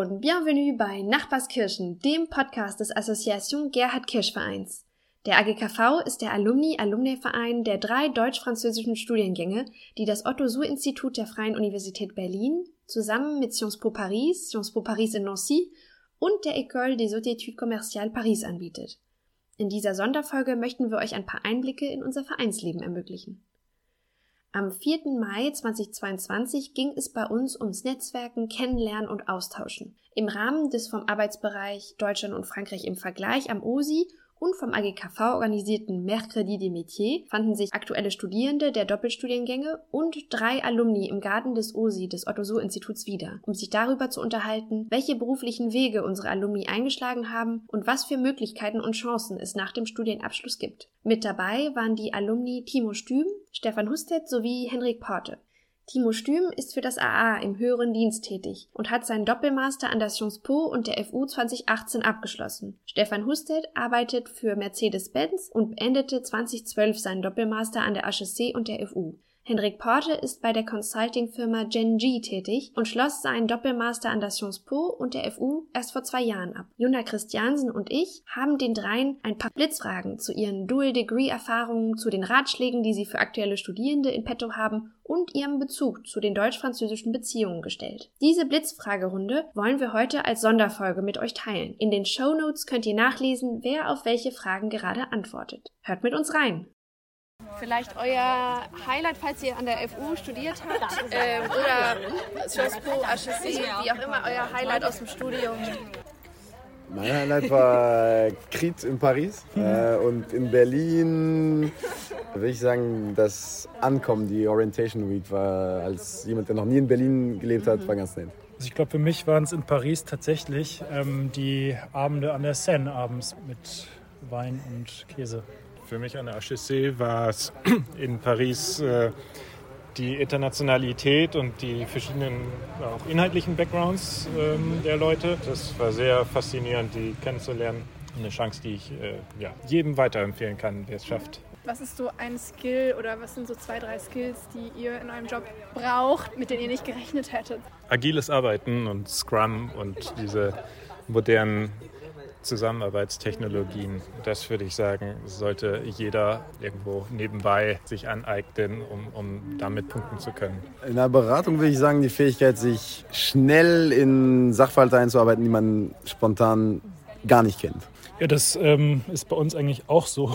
und bienvenue bei Nachbarskirchen, dem Podcast des Association Gerhard Kirsch Vereins. Der AGKV ist der Alumni-Verein der 3 deutsch-französischen Studiengänge, die das Otto-Suhr-Institut der Freien Universität Berlin zusammen mit Sciences Po Paris in Nancy und der École des Hautes Études Commerciales Paris anbietet. In dieser Sonderfolge möchten wir euch ein paar Einblicke in unser Vereinsleben ermöglichen. Am 4. Mai 2022 ging es bei uns ums Netzwerken, Kennenlernen und Austauschen. Im Rahmen des vom Arbeitsbereich Deutschland und Frankreich im Vergleich am OSI und vom AGKV organisierten Mercredi des Métiers fanden sich aktuelle Studierende der Doppelstudiengänge und 3 Alumni im Garten des OSI, des Otto-Suhr-Instituts wieder, um sich darüber zu unterhalten, welche beruflichen Wege unsere Alumni eingeschlagen haben und was für Möglichkeiten und Chancen es nach dem Studienabschluss gibt. Mit dabei waren die Alumni Timo Stüm, Stefan Husted sowie Henrik Porte. Timo Stüm ist für das AA im höheren Dienst tätig und hat seinen Doppelmaster an der Sciences Po und der FU 2018 abgeschlossen. Stefan Husted arbeitet für Mercedes-Benz und beendete 2012 seinen Doppelmaster an der HEC und der FU. Henrik Porte ist bei der Consulting-Firma Gen.G tätig und schloss seinen Doppelmaster an der Sciences Po und der FU erst vor 2 Jahren ab. Juna Christiansen und ich haben den dreien ein paar Blitzfragen zu ihren Dual-Degree-Erfahrungen, zu den Ratschlägen, die sie für aktuelle Studierende in petto haben und ihrem Bezug zu den deutsch-französischen Beziehungen gestellt. Diese Blitzfragerunde wollen wir heute als Sonderfolge mit euch teilen. In den Shownotes könnt ihr nachlesen, wer auf welche Fragen gerade antwortet. Hört mit uns rein! Vielleicht euer Highlight, falls ihr an der FU studiert habt oder Sciences Po, HEC, wie auch immer, euer Highlight aus dem Studium. Mein Highlight war Krit in Paris und in Berlin würde ich sagen, das Ankommen, die Orientation Week war, als jemand, der noch nie in Berlin gelebt hat, war ganz nett. Also ich glaube, für mich waren es in Paris tatsächlich die Abende an der Seine abends mit Wein und Käse. Für mich an der HEC war es in Paris die Internationalität und die verschiedenen auch inhaltlichen Backgrounds der Leute. Das war sehr faszinierend, die kennenzulernen. Eine Chance, die ich jedem weiterempfehlen kann, der es schafft. Was ist so ein Skill oder was sind so 2, 3 Skills, die ihr in eurem Job braucht, mit denen ihr nicht gerechnet hättet? Agiles Arbeiten und Scrum und diese modernen Zusammenarbeitstechnologien, das würde ich sagen, sollte jeder irgendwo nebenbei sich aneignen, um damit punkten zu können. In der Beratung würde ich sagen, die Fähigkeit, sich schnell in Sachverhalte einzuarbeiten, die man spontan gar nicht kennt. Ja, das ist bei uns eigentlich auch so.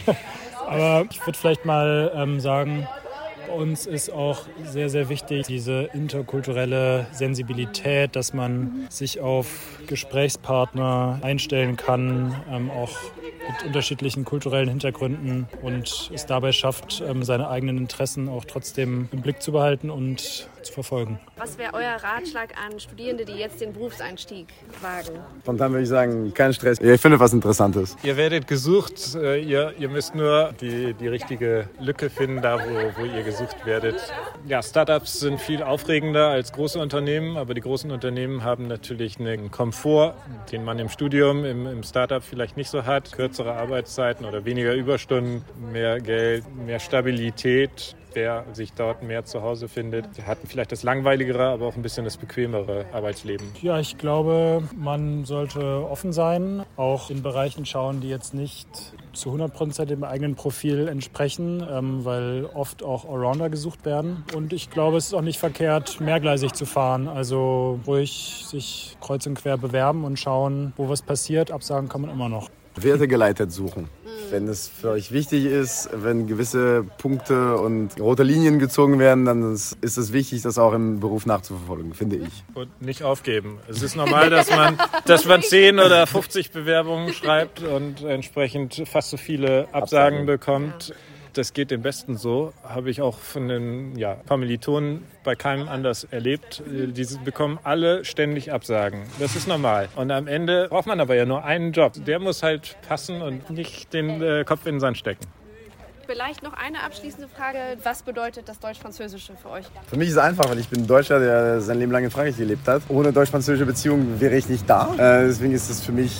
Aber ich würde vielleicht mal sagen, bei uns ist auch sehr, sehr wichtig diese interkulturelle Sensibilität, dass man sich auf Gesprächspartner einstellen kann, auch mit unterschiedlichen kulturellen Hintergründen und es dabei schafft, seine eigenen Interessen auch trotzdem im Blick zu behalten und zu verfolgen. Was wäre euer Ratschlag an Studierende, die jetzt den Berufseinstieg wagen? Spontan würde ich sagen, kein Stress. Ich finde was Interessantes. Ihr werdet gesucht, ihr müsst nur die richtige Lücke finden, da wo ihr gesucht werdet. Ja, Startups sind viel aufregender als große Unternehmen, aber die großen Unternehmen haben natürlich einen Komfort, den man im Studium, im Startup vielleicht nicht so hat. Kürzere Arbeitszeiten oder weniger Überstunden, mehr Geld, mehr Stabilität. Wer sich dort mehr zu Hause findet, hat vielleicht das langweiligere, aber auch ein bisschen das bequemere Arbeitsleben. Ja, ich glaube, man sollte offen sein, auch in Bereichen schauen, die jetzt nicht zu 100% dem eigenen Profil entsprechen, weil oft auch Allrounder gesucht werden. Und ich glaube, es ist auch nicht verkehrt, mehrgleisig zu fahren. Also ruhig sich kreuz und quer bewerben und schauen, wo was passiert. Absagen kann man immer noch. Wertegeleitet suchen. Wenn es für euch wichtig ist, wenn gewisse Punkte und rote Linien gezogen werden, dann ist es wichtig, das auch im Beruf nachzuverfolgen, finde ich. Und nicht aufgeben. Es ist normal, dass man 10 oder 50 Bewerbungen schreibt und entsprechend fast so viele Absagen bekommt. Das geht den Besten so, habe ich auch von den Kommilitonen bei keinem anders erlebt. Die bekommen alle ständig Absagen. Das ist normal. Und am Ende braucht man aber ja nur einen Job. Der muss halt passen und nicht den Kopf in den Sand stecken. Vielleicht noch eine abschließende Frage. Was bedeutet das Deutsch-Französische für euch? Für mich ist es einfach, weil ich bin Deutscher, der sein Leben lang in Frankreich gelebt hat. Ohne deutsch-französische Beziehung wäre ich nicht da. Deswegen ist es für mich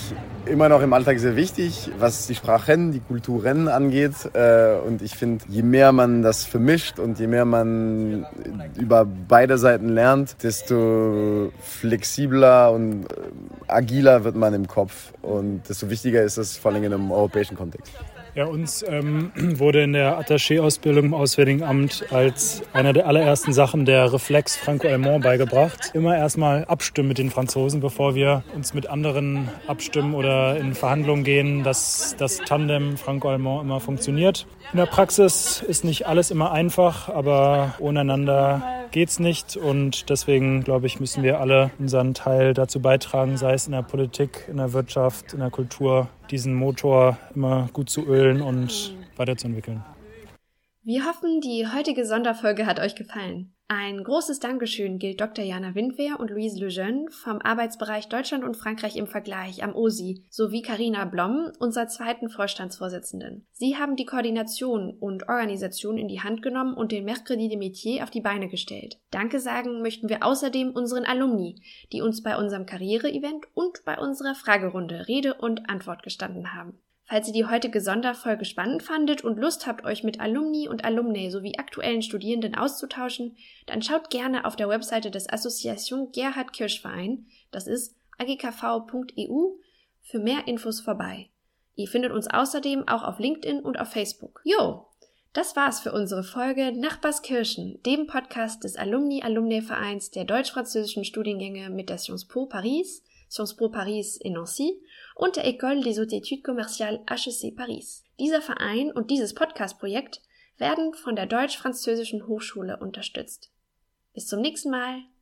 immer noch im Alltag sehr wichtig, was die Sprachen, die Kulturen angeht. Und ich finde, je mehr man das vermischt und je mehr man über beide Seiten lernt, desto flexibler und agiler wird man im Kopf. Und desto wichtiger ist es vor allem in einem europäischen Kontext. Ja, uns wurde in der Attaché-Ausbildung im Auswärtigen Amt als einer der allerersten Sachen der Reflex Franco-Allemand beigebracht. Immer erstmal abstimmen mit den Franzosen, bevor wir uns mit anderen abstimmen oder in Verhandlungen gehen, dass das Tandem Franco-Allemand immer funktioniert. In der Praxis ist nicht alles immer einfach, aber ohne einander geht's nicht. Und deswegen, glaube ich, müssen wir alle unseren Teil dazu beitragen, sei es in der Politik, in der Wirtschaft, in der Kultur, diesen Motor immer gut zu ölen und weiterzuentwickeln. Wir hoffen, die heutige Sonderfolge hat euch gefallen. Ein großes Dankeschön gilt Dr. Jana Windwehr und Louise Lejeune vom Arbeitsbereich Deutschland und Frankreich im Vergleich am OSI sowie Carina Blom, unserer zweiten Vorstandsvorsitzenden. Sie haben die Koordination und Organisation in die Hand genommen und den Mercredi des Métiers auf die Beine gestellt. Danke sagen möchten wir außerdem unseren Alumni, die uns bei unserem Karriere-Event und bei unserer Fragerunde Rede und Antwort gestanden haben. Falls ihr die heutige Sonderfolge spannend fandet und Lust habt, euch mit Alumni und Alumnae sowie aktuellen Studierenden auszutauschen, dann schaut gerne auf der Webseite des Association Gerhard Kirsch Verein, das ist agkv.eu, für mehr Infos vorbei. Ihr findet uns außerdem auch auf LinkedIn und auf Facebook. Jo, das war's für unsere Folge Nachbarskirchen, dem Podcast des Alumni-Alumnae-Vereins der deutsch-französischen Studiengänge mit der Sciences Po Paris et Nancy und der École des Hautes Études Commerciales HEC Paris. Dieser Verein und dieses Podcast-Projekt werden von der Deutsch-Französischen Hochschule unterstützt. Bis zum nächsten Mal!